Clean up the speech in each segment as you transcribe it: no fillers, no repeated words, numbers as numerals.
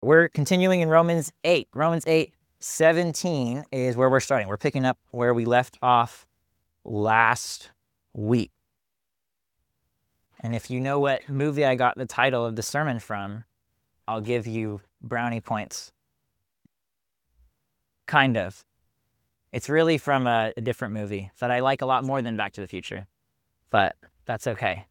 We're continuing in Romans 8. Romans 8:17 is where we're starting. We're picking up where we left off last week. And if you know what movie I got the title of the sermon from, I'll give you brownie points. Kind of. It's really from a different movie that I like a lot more than Back to the Future, but that's okay.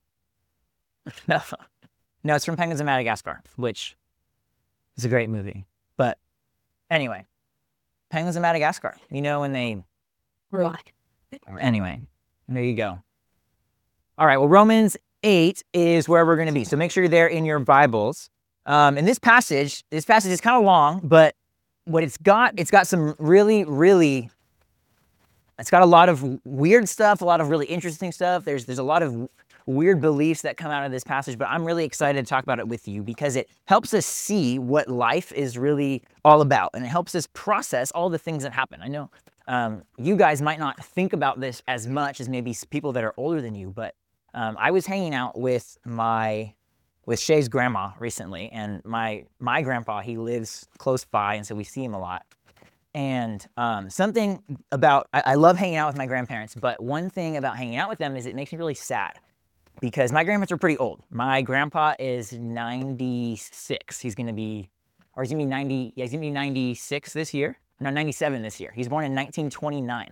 No, it's from Penguins of Madagascar, which is a great movie. But anyway, Penguins of Madagascar. You know when they... Right. Anyway, there you go. All right, well, Romans 8 is where we're going to be. So make sure you're there in your Bibles. And this passage is kind of long, but what it's got some really, it's got a lot of weird stuff, a lot of really interesting stuff. There's a lot of weird beliefs that come out of this passage, but I'm really excited to talk about it with you because it helps us see what life is really all about, and it helps us process all the things that happen. I know you guys might not think about this as much as maybe people that are older than you, but I was hanging out with Shay's grandma recently, and my grandpa, he lives close by, and so we see him a lot. And something about, I love hanging out with my grandparents, but one thing about hanging out with them is it makes me really sad because my grandparents are pretty old. My grandpa is 96. He's going to be 90, yeah, he's going to be 96 this year. No, 97 this year. He's born in 1929.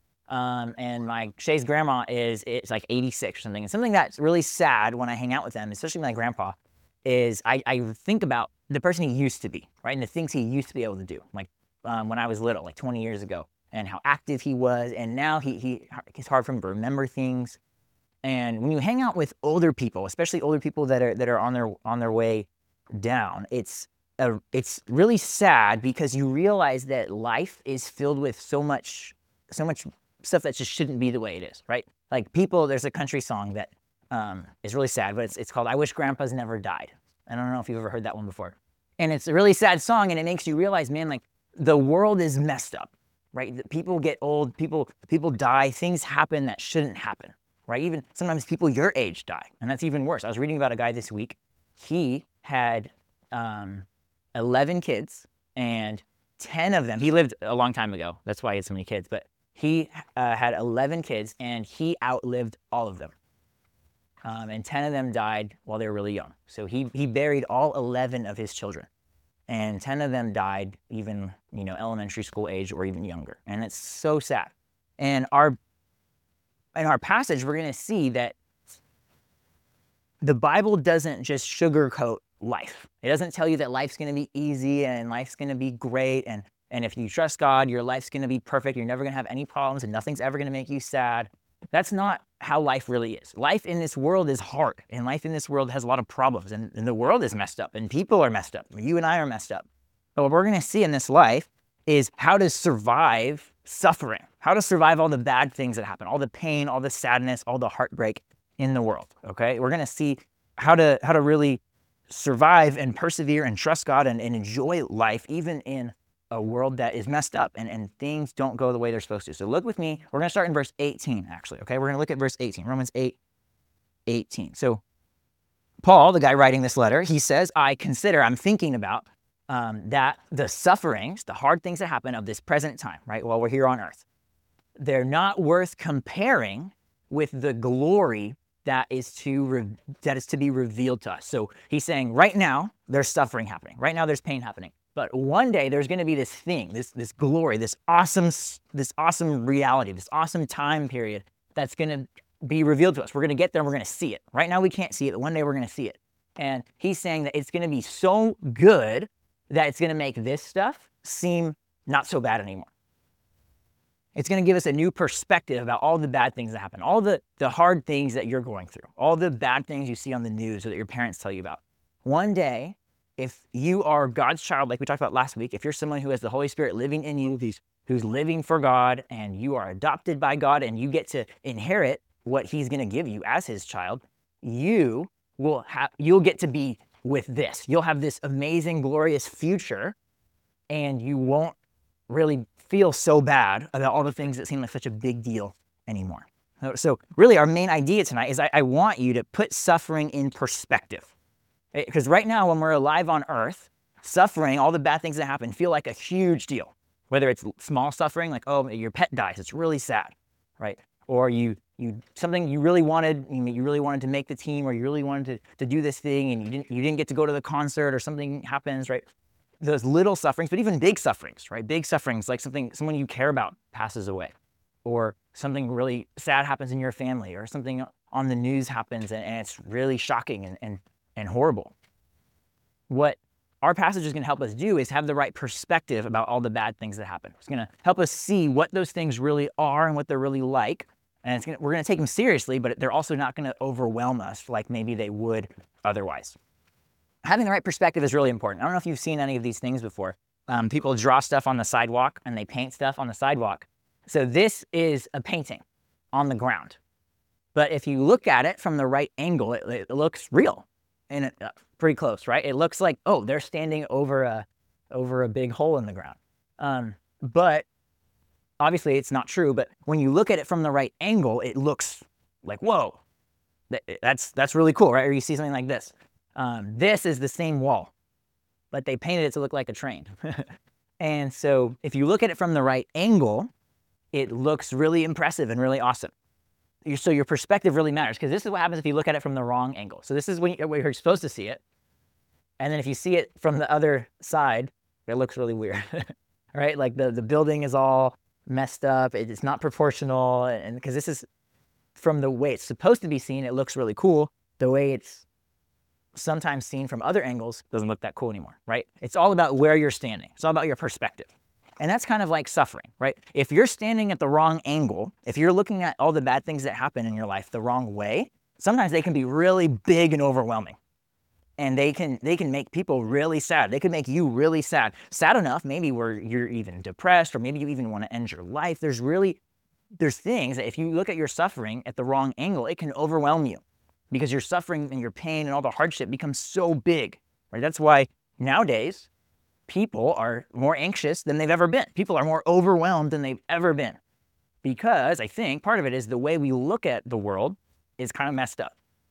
And Shay's grandma it's like 86 or something. And something that's really sad when I hang out with them, especially my grandpa, is I think about the person he used to be, right? And the things he used to be able to do. Like when I was little, like 20 years ago, and how active he was. And now it's hard for him to remember things. And when you hang out with older people, especially older people that are on their way down, it's really sad because you realize that life is filled with so much stuff that just shouldn't be the way it is, right? Like there's a country song that is really sad, but it's called "I Wish Grandpa's Never Died." I don't know if you've ever heard that one before. And it's a really sad song, and it makes you realize, man, like the world is messed up, right? People get old, people die, things happen that shouldn't happen, right? Even sometimes people your age die, and that's even worse. I was reading about a guy this week. He had 11 kids, and 10 of them, he lived a long time ago. That's why he had so many kids, but he had 11 kids, and he outlived all of them. And 10 of them died while they were really young. So he buried all 11 of his children. And 10 of them died even, elementary school age or even younger. And it's so sad. And in our passage, we're going to see that the Bible doesn't just sugarcoat life. It doesn't tell you that life's going to be easy and life's going to be great. And if you trust God, your life's going to be perfect. You're never going to have any problems and nothing's ever going to make you sad. That's not how life really is. Life in this world is hard, and life in this world has a lot of problems, and the world is messed up, and people are messed up. You and I are messed up. But what we're going to see in this life is how to survive suffering, how to survive all the bad things that happen, all the pain, all the sadness, all the heartbreak in the world, okay? We're going to see how to really survive and persevere and trust God and enjoy life even in a world that is messed up and things don't go the way they're supposed to. So look with me. We're going to start in verse 18, actually, okay? We're going to look at verse 18, Romans 8:18. So Paul, the guy writing this letter, he says, I'm thinking about that the sufferings, the hard things that happen of this present time, right, while we're here on earth, they're not worth comparing with the glory that is to be revealed to us. So he's saying right now there's suffering happening. Right now there's pain happening. But one day there's going to be this thing, this glory, this awesome reality, this awesome time period that's going to be revealed to us. We're going to get there and we're going to see it. Right now we can't see it, but one day we're going to see it. And he's saying that it's going to be so good that it's going to make this stuff seem not so bad anymore. It's going to give us a new perspective about all the bad things that happen, all the hard things that you're going through, all the bad things you see on the news or that your parents tell you about. One day, if you are God's child, like we talked about last week, if you're someone who has the Holy Spirit living in you, who's living for God, and you are adopted by God, and you get to inherit what he's going to give you as his child, you'll get to be with this. You'll have this amazing, glorious future, and you won't really feel so bad about all the things that seem like such a big deal anymore. So really our main idea tonight is I want you to put suffering in perspective. Because right now when we're alive on earth, suffering, all the bad things that happen feel like a huge deal. Whether it's small suffering, like, oh, your pet dies, it's really sad, right? Or something you really wanted, you really wanted to make the team, or you really wanted to do this thing, and you didn't get to go to the concert, or something happens, right? Those little sufferings, but even big sufferings, right? Big sufferings, like someone you care about passes away, or something really sad happens in your family, or something on the news happens, and it's really shocking and horrible. What our passage is going to help us do is have the right perspective about all the bad things that happen. It's going to help us see what those things really are and what they're really like. And we're going to take them seriously, but they're also not going to overwhelm us like maybe they would otherwise. Having the right perspective is really important. I don't know if you've seen any of these things before. People draw stuff on the sidewalk, and they paint stuff on the sidewalk. So this is a painting on the ground. But if you look at it from the right angle, it looks real and pretty close, right? It looks like, oh, they're standing over a big hole in the ground. But obviously it's not true. But when you look at it from the right angle, it looks like, whoa, that's really cool, right? Or you see something like this. This is the same wall, but they painted it to look like a train. And so if you look at it from the right angle, it looks really impressive and really awesome. So your perspective really matters, because this is what happens if you look at it from the wrong angle. So this is where you're supposed to see it. And then if you see it from the other side, it looks really weird, right? Like the building is all messed up. It's not proportional. And because this is from the way it's supposed to be seen, it looks really cool. The way it's sometimes seen from other angles doesn't look that cool anymore, right? It's all about where you're standing. It's all about your perspective. And that's kind of like suffering, right? If you're standing at the wrong angle, if you're looking at all the bad things that happen in your life the wrong way, sometimes they can be really big and overwhelming. And they can make people really sad. They can make you really sad. Sad enough, maybe where you're even depressed, or maybe you even want to end your life. There's things that if you look at your suffering at the wrong angle, it can overwhelm you, because your suffering and your pain and all the hardship becomes so big, right? That's why nowadays, people are more anxious than they've ever been. People are more overwhelmed than they've ever been, because I think part of it is the way we look at the world is kind of messed up.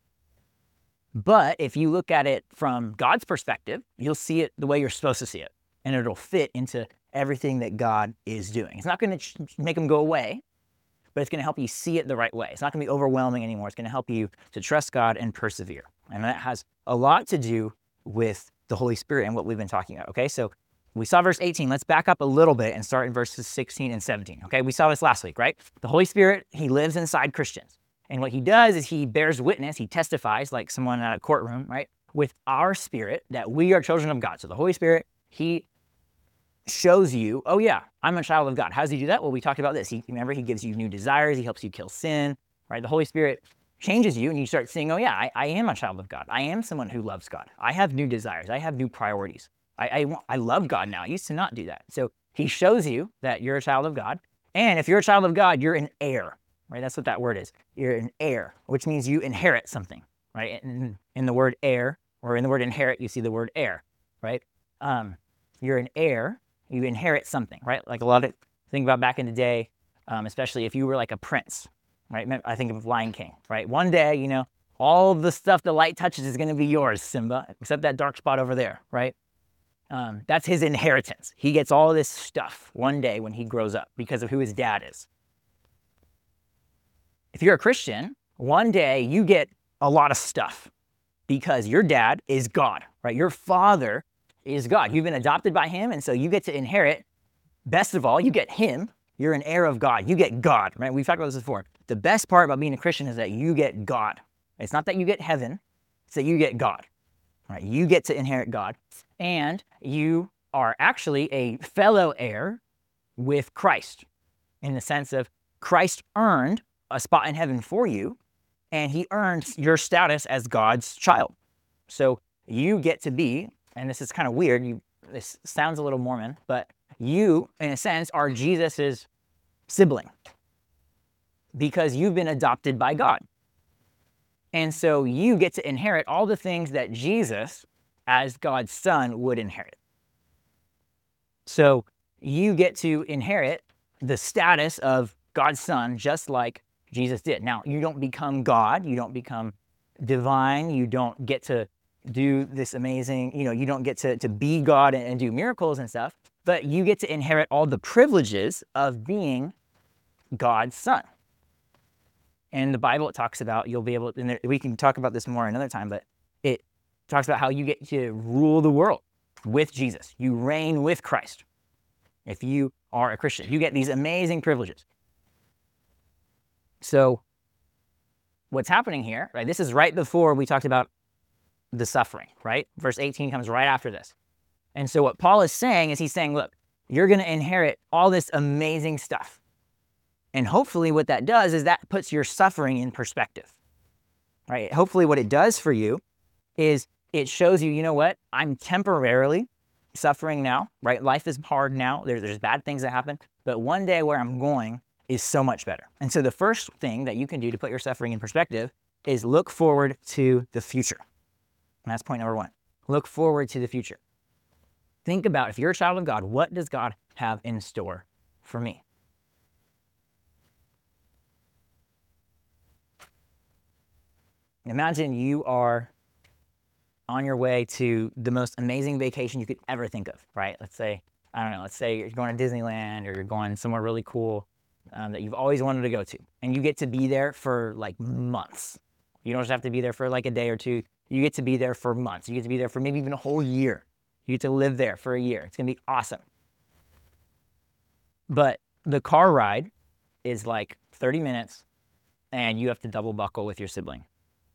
But if you look at it from God's perspective, you'll see it the way you're supposed to see it, and it'll fit into everything that God is doing. It's not going to make them go away, but it's going to help you see it the right way. It's not going to be overwhelming anymore. It's going to help you to trust God and persevere. And that has a lot to do with the Holy Spirit and what we've been talking about, okay? So we saw verse 18. Let's back up a little bit and start in verses 16 and 17, okay? We saw this last week, right? The Holy Spirit, he lives inside Christians. And what he does is he bears witness, he testifies like someone at a courtroom, right? With our spirit that we are children of God. So the Holy Spirit, he shows you, oh yeah, I'm a child of God. How does he do that? Well, we talked about this. Remember, he gives you new desires. He helps you kill sin, right? The Holy Spirit changes you, and you start seeing, oh yeah, I am a child of God. I am someone who loves God. I have new desires. I have new priorities. I love God now. I used to not do that. So he shows you that you're a child of God. And if you're a child of God, you're an heir, right? That's what that word is. You're an heir, which means you inherit something, right? In the word heir, or in the word inherit, you see the word heir, right? You're an heir. You inherit something, right? Like think about back in the day, especially if you were like a prince, right? I think of Lion King, right? One day, all the stuff the light touches is going to be yours, Simba, except that dark spot over there, right? That's his inheritance. He gets all this stuff one day when he grows up because of who his dad is. If you're a Christian, one day you get a lot of stuff because your dad is God, right? Your father is God. You've been adopted by him, and so you get to inherit. Best of all, you get him. You're an heir of God. You get God, right? We've talked about this before. The best part about being a Christian is that you get God. It's not that you get heaven, it's that you get God, right? You get to inherit God, and you are actually a fellow heir with Christ, in the sense of Christ earned a spot in heaven for you, and he earned your status as God's child. So you get to be, and this is kind of weird, this sounds a little Mormon, but you, in a sense, are Jesus's sibling because you've been adopted by God. And so you get to inherit all the things that Jesus, as God's son, would inherit. So you get to inherit the status of God's son just like Jesus did. Now, you don't become God, you don't become divine, you don't get to do this amazing, you don't get to be God and do miracles and stuff, but you get to inherit all the privileges of being God's son. And the Bible, it talks about you'll be able, and we can talk about this more another time, but it talks about how you get to rule the world with Jesus. You reign with Christ. If you are a Christian, you get these amazing privileges. So what's happening here, right? This is right before we talked about the suffering, right? Verse 18 comes right after this. And so what Paul is saying is he's saying, look, you're going to inherit all this amazing stuff. And hopefully what that does is that puts your suffering in perspective, right? Hopefully what it does for you is it shows you, you know what? I'm temporarily suffering now, right? Life is hard now. There's bad things that happen, but one day where I'm going is so much better. And so the first thing that you can do to put your suffering in perspective is look forward to the future. And that's point number one. Look forward to the future. Think about, if you're a child of God, what does God have in store for me? Imagine you are on your way to the most amazing vacation you could ever think of, right? Let's say you're going to Disneyland or you're going somewhere really cool that you've always wanted to go to. And you get to be there for like months. You don't just have to be there for like a day or two. You get to be there for months. You get to be there for maybe even a whole year. You get to live there for a year. It's going to be awesome. But the car ride is like 30 minutes and you have to double buckle with your sibling.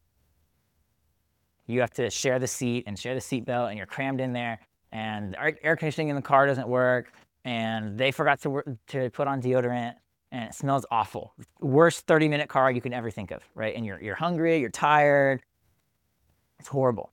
You have to share the seat and share the seat belt, and you're crammed in there, and air conditioning in the car doesn't work, and they forgot to put on deodorant, and it smells awful. Worst 30-minute car ride you can ever think of, right? And you're hungry, you're tired. It's horrible.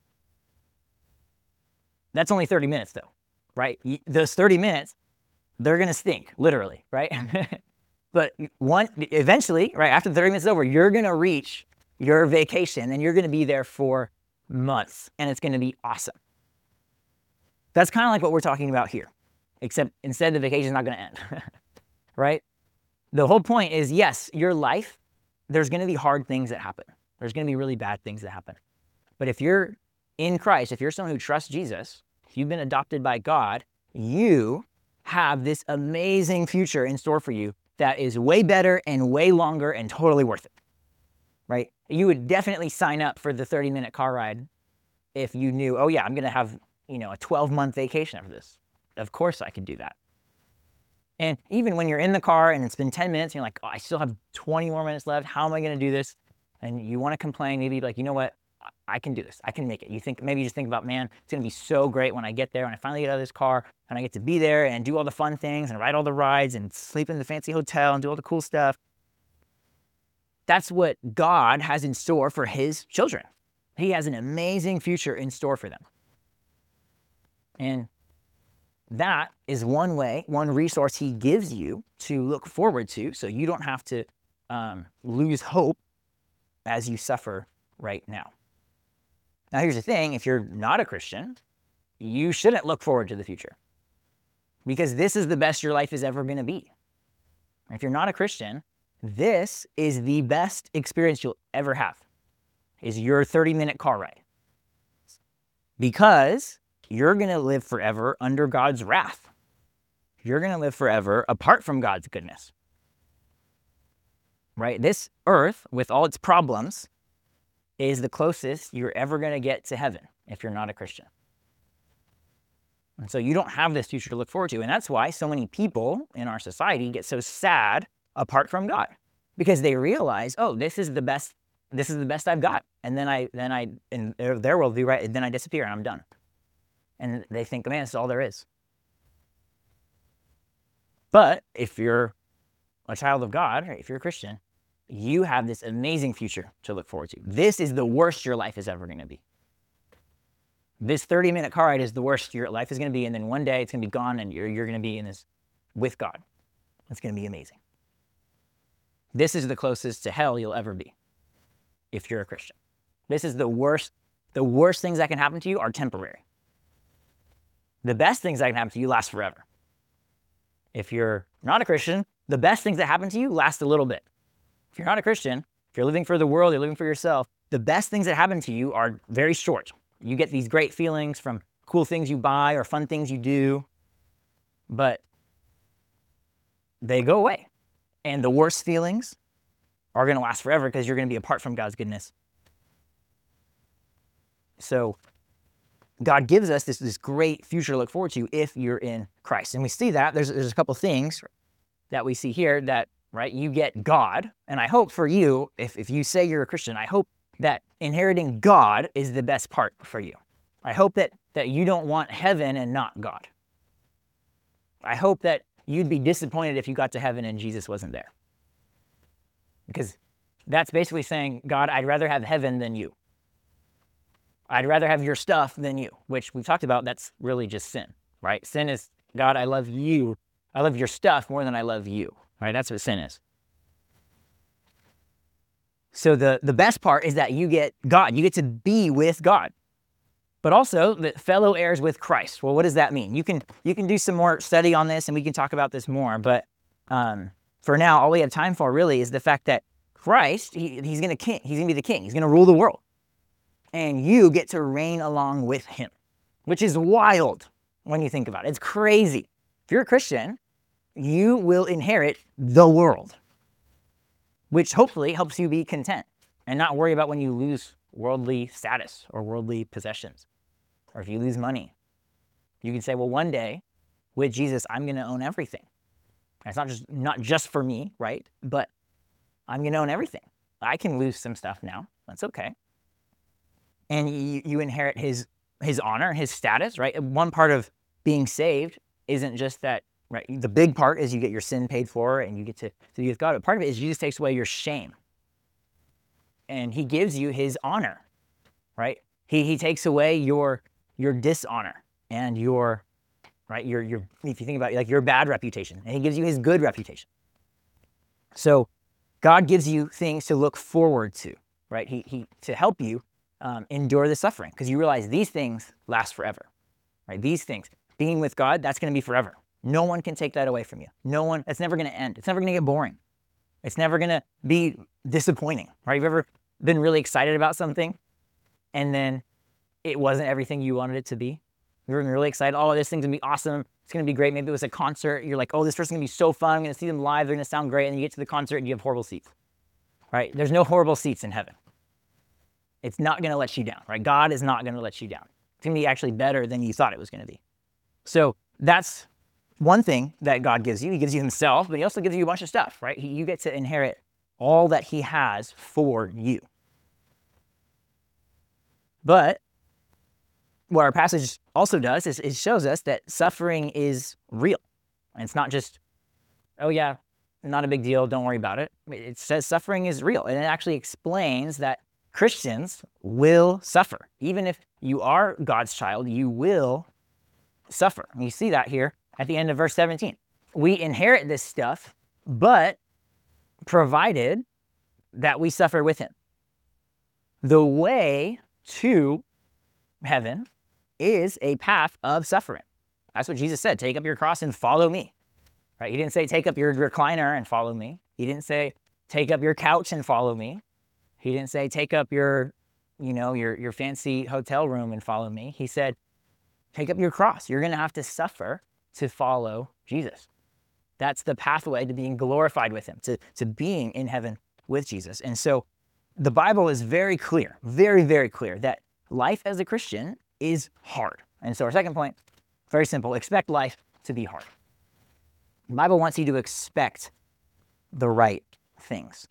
That's only 30 minutes though, right? Those 30 minutes, they're gonna stink, literally, right? But eventually, right, after the 30 minutes is over, you're gonna reach your vacation and you're gonna be there for months and it's gonna be awesome. That's kind of like what we're talking about here, except instead the vacation is not gonna end, right? The whole point is, yes, your life, there's gonna be hard things that happen. There's gonna be really bad things that happen. But if you're in Christ, if you're someone who trusts Jesus, if you've been adopted by God, you have this amazing future in store for you that is way better and way longer and totally worth it, right? You would definitely sign up for the 30-minute car ride if you knew, oh yeah, I'm gonna have, a 12-month vacation after this. Of course I could do that. And even when you're in the car and it's been 10 minutes, and you're like, oh, I still have 20 more minutes left. How am I gonna do this? And you wanna complain, maybe like, you know what? I can do this. I can make it. Maybe you just think about, man, it's gonna be so great when I get there, when I finally get out of this car and I get to be there and do all the fun things and ride all the rides and sleep in the fancy hotel and do all the cool stuff. That's what God has in store for his children. He has an amazing future in store for them. And that is one way, one resource he gives you to look forward to, so you don't have to lose hope as you suffer right now. Now, here's the thing. If you're not a Christian, you shouldn't look forward to the future because this is the best your life is ever going to be. If you're not a Christian, this is the best experience you'll ever have, is your 30-minute car ride. Because you're going to live forever under God's wrath. You're going to live forever apart from God's goodness. Right? This earth, with all its problems, is the closest you're ever going to get to heaven if you're not a Christian. And so you don't have this future to look forward to. And that's why so many people in our society get so sad apart from God, because they realize, oh, this is the best I've got. And then I in their worldview, right, then I disappear and I'm done. And they think, man, this is all there is. But if you're a child of God, right, if you're a Christian, you have this amazing future to look forward to. This is the worst your life is ever going to be. This 30-minute car ride is the worst your life is going to be, and then one day it's going to be gone and you're going to be in this with God. It's going to be amazing. This is the closest to hell you'll ever be if you're a Christian. This is the worst. The worst things that can happen to you are temporary. The best things that can happen to you last forever. If you're not a Christian, the best things that happen to you last a little bit. If you're not a Christian, if you're living for the world, you're living for yourself, the best things that happen to you are very short. You get these great feelings from cool things you buy or fun things you do, but they go away. And the worst feelings are going to last forever because you're going to be apart from God's goodness. So God gives us this great future to look forward to if you're in Christ. And we see that. There's a couple things that we see here that, right, you get God. And I hope for you, if you say you're a Christian, I hope that inheriting God is the best part for you. I hope that you don't want heaven and not God. I hope that you'd be disappointed if you got to heaven and Jesus wasn't there. Because that's basically saying, God, I'd rather have heaven than you. I'd rather have your stuff than you, which we've talked about. That's really just sin, right? Sin is, God, I love you. I love your stuff more than I love you, right? That's what sin is. So the best part is that you get God. You get to be with God, but also the fellow heirs with Christ. Well, what does that mean? You can do some more study on this and we can talk about this more, but for now, all we have time for really is the fact that Christ, he's going to be the king. He's going to rule the world. And you get to reign along with him, which is wild when you think about it. It's crazy. If you're a Christian, you will inherit the world, which hopefully helps you be content and not worry about when you lose worldly status or worldly possessions, or if you lose money. You can say, well, one day with Jesus, I'm going to own everything. And it's not just for me, right? But I'm going to own everything. I can lose some stuff now. That's okay. And you inherit his honor, his status, right? One part of being saved isn't just that, right? The big part is you get your sin paid for and you get to be with God. But part of it is Jesus takes away your shame. And he gives you his honor, right? He takes away your dishonor and your if you think about it, like your bad reputation, and he gives you his good reputation. So God gives you things to look forward to, right? He to help you endure the suffering, because you realize these things last forever, right? These things, being with God, that's going to be forever. No one can take that away from you. It's never going to end. It's never going to get boring. It's never going to be disappointing, right? You've ever been really excited about something and then it wasn't everything you wanted it to be? You were really excited. Oh, this thing's going to be awesome. It's going to be great. Maybe it was a concert. You're like, oh, this person's going to be so fun. I'm going to see them live. They're going to sound great. And you get to the concert and you have horrible seats, right? There's no horrible seats in heaven. It's not going to let you down, right? God is not going to let you down. It's going to be actually better than you thought it was going to be. So that's one thing that God gives you. He gives you himself, but he also gives you a bunch of stuff, right? You get to inherit all that he has for you. But what our passage also does is it shows us that suffering is real. And it's not just, oh yeah, not a big deal, don't worry about it. It says suffering is real. And it actually explains that Christians will suffer. Even if you are God's child, you will suffer. And you see that here at the end of verse 17. We inherit this stuff, but provided that we suffer with him. The way to heaven is a path of suffering. That's what Jesus said. Take up your cross and follow me. Right? He didn't say take up your recliner and follow me. He didn't say take up your couch and follow me. He didn't say take up your fancy hotel room and follow me. He said take up your cross. You're going to have to suffer to follow Jesus. That's the pathway to being glorified with him, to being in heaven with Jesus. And so the Bible is very clear, very, very clear that life as a Christian is hard. And so our second point, very simple, expect life to be hard. The Bible wants you to expect the right things.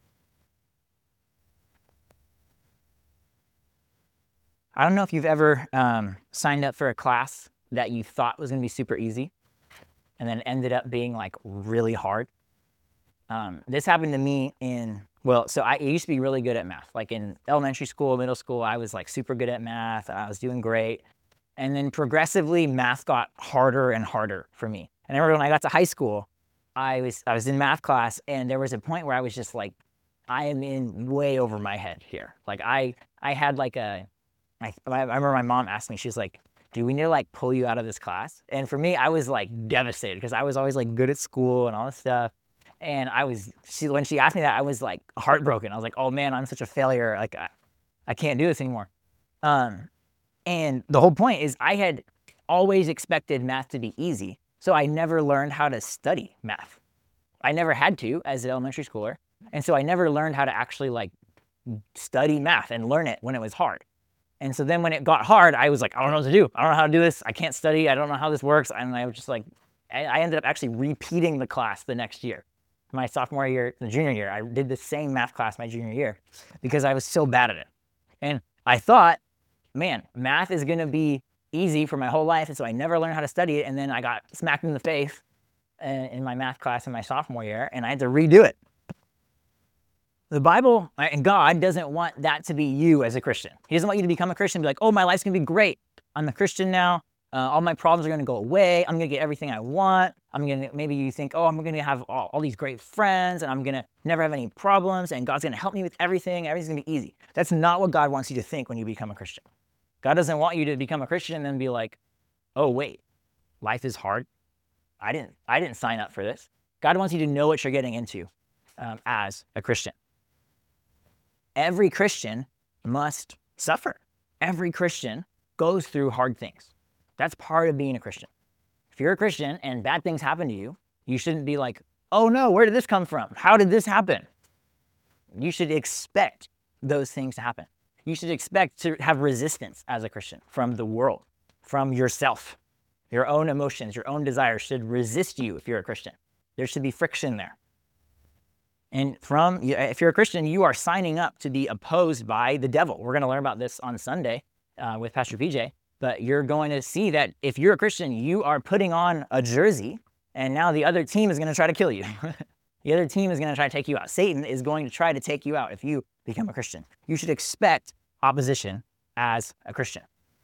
I don't know if you've ever signed up for a class that you thought was going to be super easy and then ended up being like really hard. This happened to me so I used to be really good at math. Like in elementary school, middle school, I was like super good at math. I was doing great. And then progressively, math got harder and harder for me. And I remember when I got to high school, I was in math class, and there was a point where I was just like, I am in way over my head here. Like I had like I remember my mom asked me, she's like, do we need to like pull you out of this class? And for me, I was like devastated because I was always like good at school and all this stuff. And when she asked me that, I was like heartbroken. I was like, oh man, I'm such a failure. Like I can't do this anymore. And the whole point is I had always expected math to be easy, so I never learned how to study math. I never had to as an elementary schooler, and so I never learned how to actually like study math and learn it when it was hard. And so then when it got hard, I was like, I don't know what to do. I don't know how to do this. I can't study. I don't know how this works. And I was just like, I ended up actually repeating the class the next year. My sophomore year, the junior year, I did the same math class my junior year because I was so bad at it. And I thought, man, math is going to be easy for my whole life. And so I never learned how to study it. And then I got smacked in the face in my math class in my sophomore year, and I had to redo it. The Bible and God doesn't want that to be you as a Christian. He doesn't want you to become a Christian and be like, oh, my life's going to be great. I'm a Christian now. All my problems are going to go away. I'm going to get everything I want. Maybe you think, oh, I'm going to have all these great friends and I'm going to never have any problems and God's going to help me with everything. Everything's going to be easy. That's not what God wants you to think when you become a Christian. God doesn't want you to become a Christian and then be like, oh, wait, life is hard. I didn't sign up for this. God wants you to know what you're getting into as a Christian. Every Christian must suffer. Every Christian goes through hard things. That's part of being a Christian. If you're a Christian and bad things happen to you, you shouldn't be like, oh no, where did this come from? How did this happen? You should expect those things to happen. You should expect to have resistance as a Christian from the world, from yourself. Your own emotions, your own desires should resist you if you're a Christian. There should be friction there. And if you're a Christian, you are signing up to be opposed by the devil. We're going to learn about this on Sunday with Pastor PJ. But you're going to see that if you're a Christian, you are putting on a jersey, and now the other team is going to try to kill you. The other team is going to try to take you out. Satan is going to try to take you out if you become a Christian. You should expect opposition as a Christian.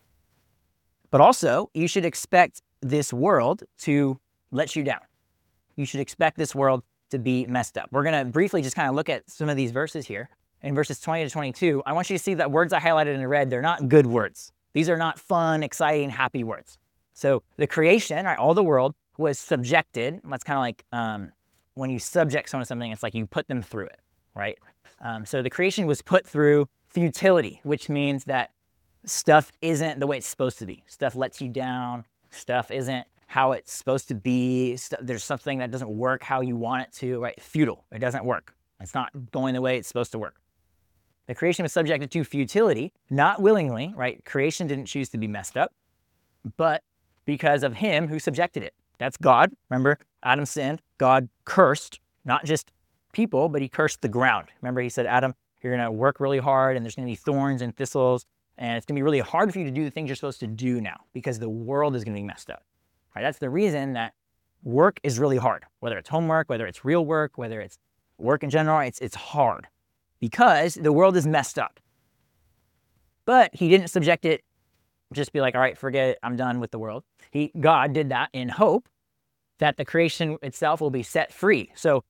But also, you should expect this world to let you down. You should expect this world to be messed up. We're going to briefly just kind of look at some of these verses here. In verses 20 to 22, I want you to see that words I highlighted in red, they're not good words. These are not fun, exciting, happy words. So the creation, right, all the world was subjected. That's kind of like when you subject someone to something, it's like you put them through it, right? So the creation was put through futility, which means that stuff isn't the way it's supposed to be. Stuff lets you down. Stuff isn't how it's supposed to be. There's something that doesn't work how you want it to, right? Futile. It doesn't work. It's not going the way it's supposed to work. The creation was subjected to futility, not willingly, right? Creation didn't choose to be messed up, but because of him who subjected it. That's God. Remember, Adam sinned. God cursed, not just people, but he cursed the ground. Remember, he said, Adam, you're going to work really hard and there's going to be thorns and thistles, and it's going to be really hard for you to do the things you're supposed to do now because the world is going to be messed up. Right? That's the reason that work is really hard, whether it's homework, whether it's real work, whether it's work in general, it's hard because the world is messed up. But he didn't subject it, just be like, all right, forget it, I'm done with the world. God did that in hope that the creation itself will be set free. So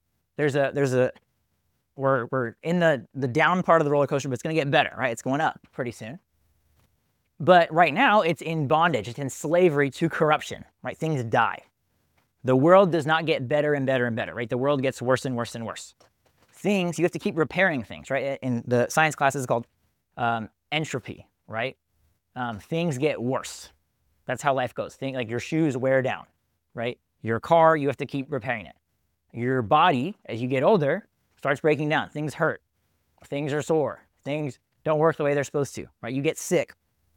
we're in the down part of the roller coaster, but it's going to get better, right? It's going up pretty soon. But right now, it's in bondage. It's in slavery to corruption, right? Things die. The world does not get better and better and better, right? The world gets worse and worse and worse. You have to keep repairing things, right? In the science classes, it's called entropy, right? Things get worse. That's how life goes. Like your shoes wear down, right? Your car, you have to keep repairing it. Your body, as you get older, starts breaking down. Things hurt. Things are sore. Things don't work the way they're supposed to, right? You get sick.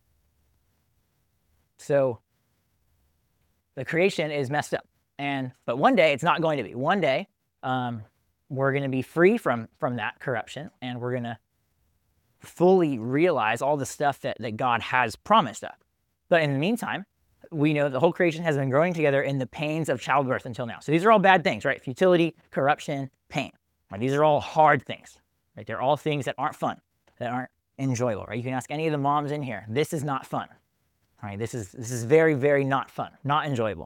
So the creation is messed up. But one day, it's not going to be. One day, we're going to be free from that corruption, and we're going to fully realize all the stuff that God has promised us. But in the meantime, we know the whole creation has been growing together in the pains of childbirth until now. So these are all bad things, right? Futility, corruption, pain. Right? These are all hard things, right? They're all things that aren't fun, that aren't enjoyable, right? You can ask any of the moms in here. This is not fun, right? This is very, very not fun, not enjoyable.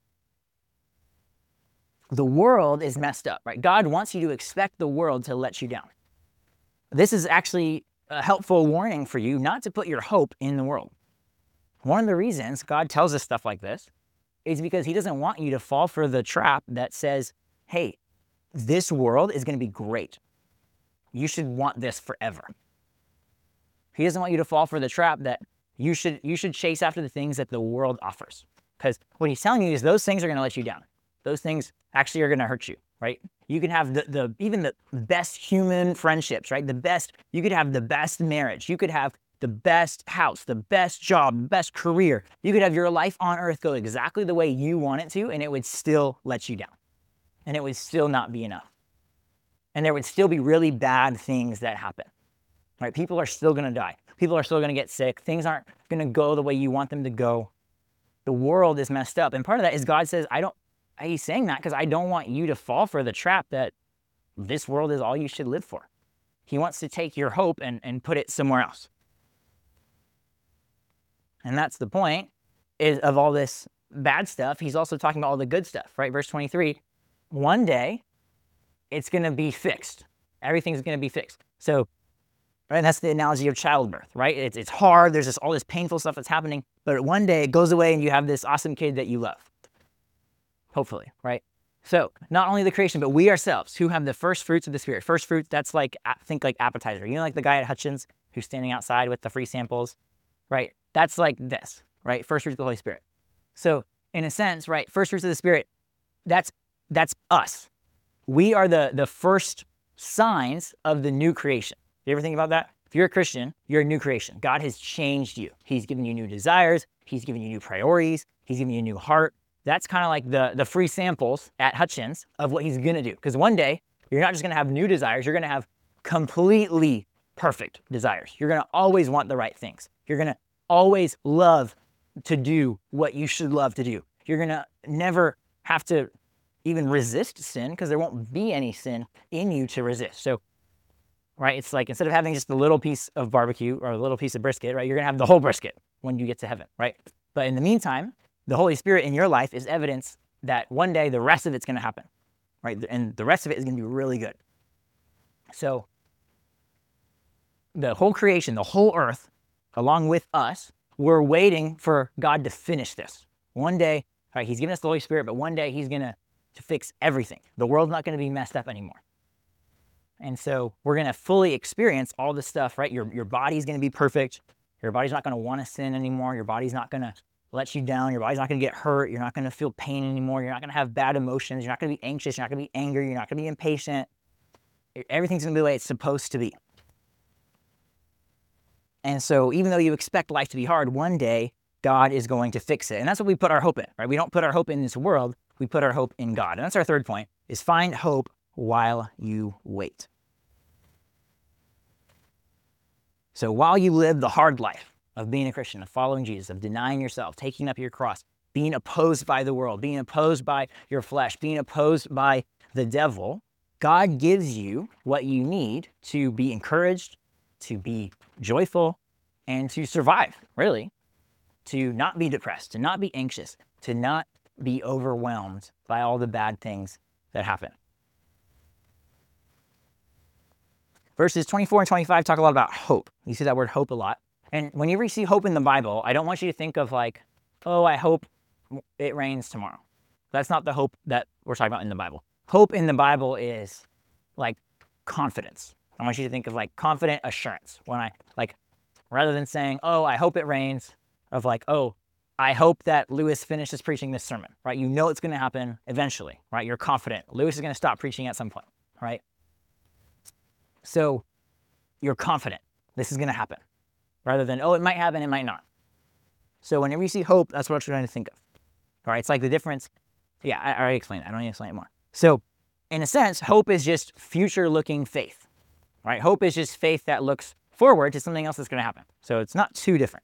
The world is messed up, right? God wants you to expect the world to let you down. This is actually a helpful warning for you not to put your hope in the world. One of the reasons God tells us stuff like this is because he doesn't want you to fall for the trap that says, hey, this world is going to be great. You should want this forever. He doesn't want you to fall for the trap that you should chase after the things that the world offers. Because what he's telling you is those things are going to let you down. Those things actually are going to hurt you, right? You can have even the best human friendships, right? You could have the best marriage. You could have the best house, the best job, the best career. You could have your life on earth go exactly the way you want it to, and it would still let you down. And it would still not be enough. And there would still be really bad things that happen, right? People are still going to die. People are still going to get sick. Things aren't going to go the way you want them to go. The world is messed up. And part of that is God says, he's saying that because I don't want you to fall for the trap that this world is all you should live for. He wants to take your hope and put it somewhere else. And that's the point of all this bad stuff. He's also talking about all the good stuff, right? Verse 23, one day it's going to be fixed. Everything's going to be fixed. So, right, that's the analogy of childbirth, right? It's hard. There's all this painful stuff that's happening. But one day it goes away and you have this awesome kid that you love. Hopefully, right? So not only the creation, but we ourselves who have the first fruits of the Spirit. First fruits, that's think like appetizer. You know, like the guy at Hutchins who's standing outside with the free samples, right? That's like this, right? First fruits of the Holy Spirit. So in a sense, right, first fruits of the Spirit, that's us. We are the first signs of the new creation. You ever think about that? If you're a Christian, you're a new creation. God has changed you. He's given you new desires. He's given you new priorities. He's given you a new heart. That's kind of like the free samples at Hutchins of what he's going to do. Because one day, you're not just going to have new desires. You're going to have completely perfect desires. You're going to always want the right things. You're going to always love to do what you should love to do. You're going to never have to even resist sin because there won't be any sin in you to resist. So, right, it's like instead of having just a little piece of barbecue or a little piece of brisket, right, you're going to have the whole brisket when you get to heaven, right? But in the meantime, the Holy Spirit in your life is evidence that one day the rest of it's going to happen, right? And the rest of it is going to be really good. So the whole creation, the whole earth, along with us, we're waiting for God to finish this. One day, all right, he's given us the Holy Spirit, but one day he's going to fix everything. The world's not going to be messed up anymore. And so we're going to fully experience all this stuff, right? Your body's going to be perfect. Your body's not going to want to sin anymore. Your body's not going to let you down. Your body's not going to get hurt. You're not going to feel pain anymore. You're not going to have bad emotions. You're not going to be anxious. You're not going to be angry. You're not going to be impatient. Everything's going to be the way it's supposed to be. And so even though you expect life to be hard, one day God is going to fix it. And that's what we put our hope in, right? We don't put our hope in this world. We put our hope in God. And that's our third point, is find hope while you wait. So while you live the hard life of being a Christian, of following Jesus, of denying yourself, taking up your cross, being opposed by the world, being opposed by your flesh, being opposed by the devil, God gives you what you need to be encouraged, to be joyful, and to survive, really. To not be depressed, to not be anxious, to not be overwhelmed by all the bad things that happen. Verses 24 and 25 talk a lot about hope. You see that word hope a lot. And whenever you see hope in the Bible, I don't want you to think of like, oh, I hope it rains tomorrow. That's not the hope that we're talking about in the Bible. Hope in the Bible is like confidence. I want you to think of like confident assurance. When rather than saying, oh, I hope it rains, of like, oh, I hope that Lewis finishes preaching this sermon, right? You know it's going to happen eventually, right? You're confident. Lewis is going to stop preaching at some point, right? So you're confident this is going to happen rather than, oh, it might happen, it might not. So whenever you see hope, that's what you're trying to think of. All right, it's like the difference. Yeah, I already explained it. I don't need to explain it more. So in a sense, hope is just future-looking faith, right? Hope is just faith that looks forward to something else that's going to happen. So it's not too different.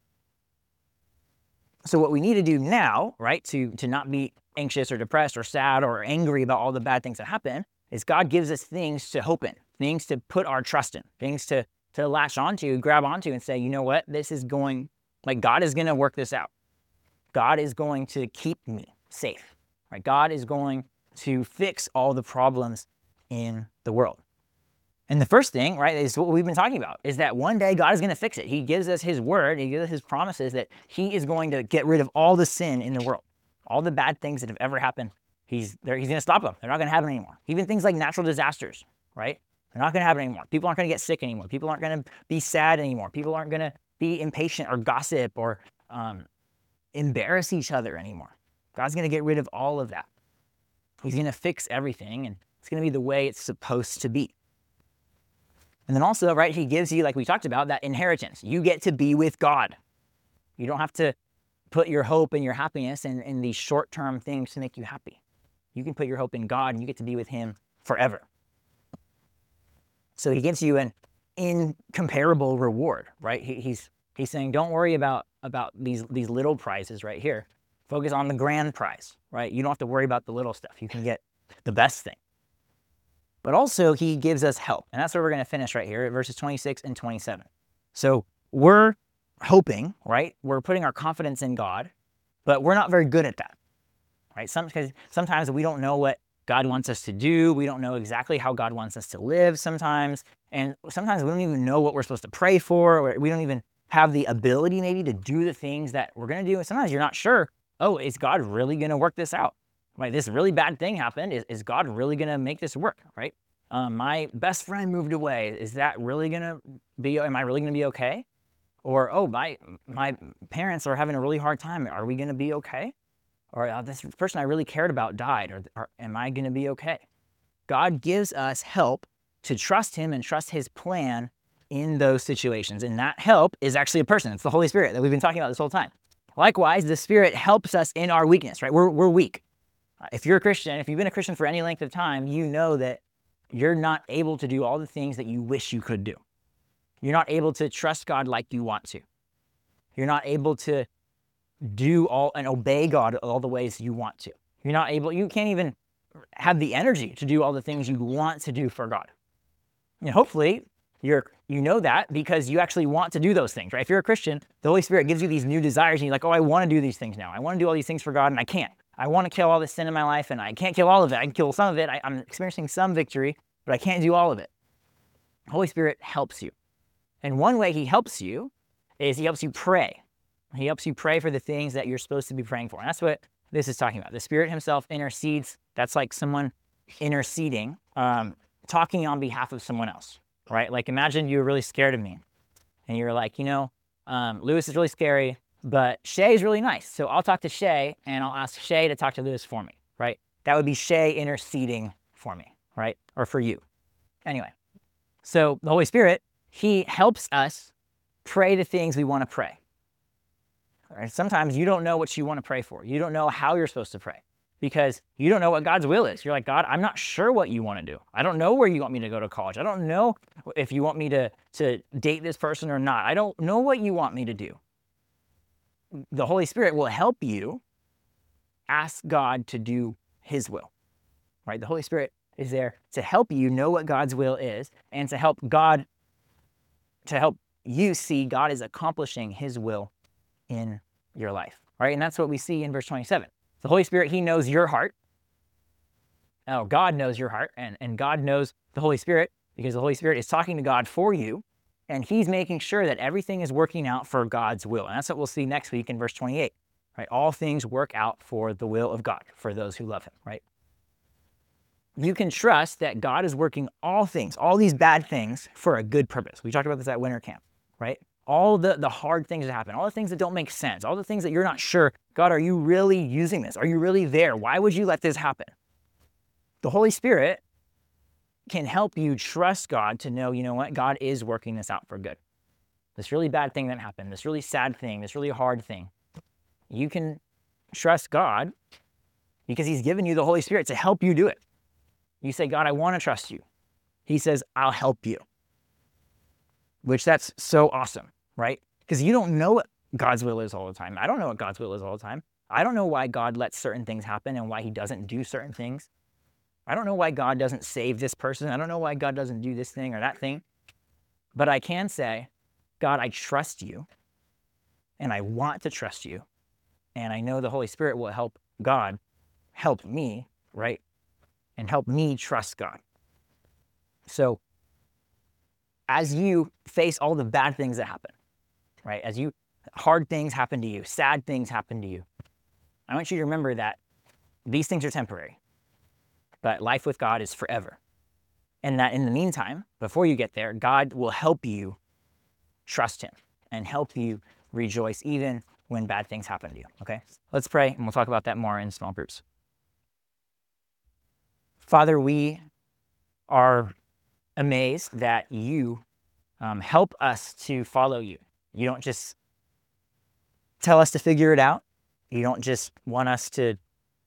So what we need to do now, right, to not be anxious or depressed or sad or angry about all the bad things that happen, is God gives us things to hope in, things to put our trust in, things to latch onto, grab onto and say, you know what, this is going, like God is going to work this out. God is going to keep me safe, right? God is going to fix all the problems in the world. And the first thing, right, is what we've been talking about, is that one day God is going to fix it. He gives us his word. He gives us his promises that he is going to get rid of all the sin in the world, all the bad things that have ever happened. He's going to stop them. They're not going to happen anymore. Even things like natural disasters, right? They're not going to happen anymore. People aren't going to get sick anymore. People aren't going to be sad anymore. People aren't going to be impatient or gossip or embarrass each other anymore. God's going to get rid of all of that. He's going to fix everything, and it's going to be the way it's supposed to be. And then also, right, he gives you, like we talked about, that inheritance. You get to be with God. You don't have to put your hope and your happiness in these short-term things to make you happy. You can put your hope in God, and you get to be with him forever. So he gives you an incomparable reward, right? He's saying, don't worry about these little prizes right here. Focus on the grand prize, right? You don't have to worry about the little stuff. You can get the best thing. But also, he gives us help. And that's where we're going to finish right here at verses 26 and 27. So we're hoping, right? We're putting our confidence in God, but we're not very good at that, right? Sometimes we don't know what God wants us to do. We don't know exactly how God wants us to live sometimes. And sometimes we don't even know what we're supposed to pray for, or we don't even have the ability maybe to do the things that we're going to do. And sometimes you're not sure, oh, is God really going to work this out? Right, this really bad thing happened. Is God really going to make this work, right? My best friend moved away. Is that really going to be, am I really going to be okay? Or, oh, my parents are having a really hard time. Are we going to be okay? Or this person I really cared about died. Or am I going to be okay? God gives us help to trust him and trust his plan in those situations. And that help is actually a person. It's the Holy Spirit that we've been talking about this whole time. Likewise, the Spirit helps us in our weakness, right? We're weak. If you're a Christian, if you've been a Christian for any length of time, you know that you're not able to do all the things that you wish you could do. You're not able to trust God like you want to. You're not able to do all and obey God all the ways you want to. You can't even have the energy to do all the things you want to do for God. And hopefully, you know that because you actually want to do those things, right? If you're a Christian, the Holy Spirit gives you these new desires, and you're like, oh, I want to do these things now. I want to do all these things for God, and I can't. I want to kill all this sin in my life, and I can't kill all of it. I can kill some of it. I'm experiencing some victory, but I can't do all of it. The Holy Spirit helps you. And one way he helps you is he helps you pray. He helps you pray for the things that you're supposed to be praying for. And that's what this is talking about. The Spirit himself intercedes. That's like someone interceding, talking on behalf of someone else, right? Like imagine you were really scared of me, and you're like, Lewis is really scary, but Shay's really nice. So I'll talk to Shay, and I'll ask Shay to talk to Lewis for me, right? That would be Shay interceding for me, right? Or for you. Anyway, so the Holy Spirit, he helps us pray the things we want to pray. All right? Sometimes you don't know what you want to pray for. You don't know how you're supposed to pray because you don't know what God's will is. You're like, God, I'm not sure what you want to do. I don't know where you want me to go to college. I don't know if you want me to date this person or not. I don't know what you want me to do. The Holy Spirit will help you ask God to do his will, right? The Holy Spirit is there to help you know what God's will is and to help you see God is accomplishing his will in your life, right? And that's what we see in verse 27. The Holy Spirit, he knows your heart. Oh, God knows your heart, and God knows the Holy Spirit because the Holy Spirit is talking to God for you, and he's making sure that everything is working out for God's will. And that's what we'll see next week in verse 28, right? All things work out for the will of God, for those who love him, right? You can trust that God is working all things, all these bad things, for a good purpose. We talked about this at winter camp, right? All the hard things that happen, all the things that don't make sense, all the things that you're not sure, God, are you really using this? Are you really there? Why would you let this happen? The Holy Spirit can help you trust God to know, you know what? God is working this out for good. This really bad thing that happened, this really sad thing, this really hard thing. You can trust God because he's given you the Holy Spirit to help you do it. You say, God, I want to trust you. He says, I'll help you. Which that's so awesome, right? Because you don't know what God's will is all the time. I don't know what God's will is all the time. I don't know why God lets certain things happen and why he doesn't do certain things. I don't know why God doesn't save this person. I don't know why God doesn't do this thing or that thing. But I can say, God, I trust you, and I want to trust you, and I know the Holy Spirit will help God help me, right? And help me trust God. So as you face all the bad things that happen, right? As hard things happen to you, sad things happen to you, I want you to remember that these things are temporary, but life with God is forever. And that in the meantime, before you get there, God will help you trust him. and help you rejoice even when bad things happen to you, okay? Let's pray, and we'll talk about that more in small groups. Father, we are amazed that you help us to follow you. You don't just tell us to figure it out. You don't just want us to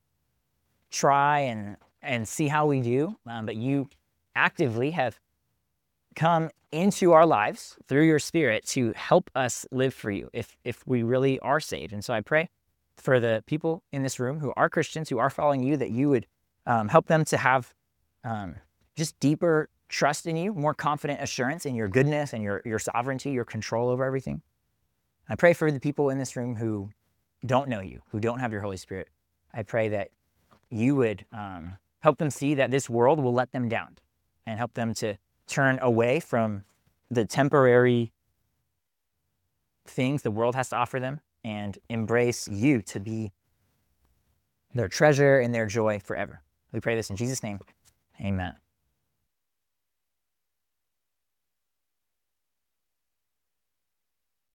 try and see how we do, but you actively have come into our lives through your Spirit to help us live for you if we really are saved. And so I pray for the people in this room who are Christians, who are following you, that you would help them to have just deeper trust in you, more confident assurance in your goodness and your sovereignty, your control over everything. I pray for the people in this room who don't know you, who don't have your Holy Spirit. I pray that you would help them see that this world will let them down and help them to turn away from the temporary things the world has to offer them and embrace you to be their treasure and their joy forever. We pray this in Jesus' name. Amen.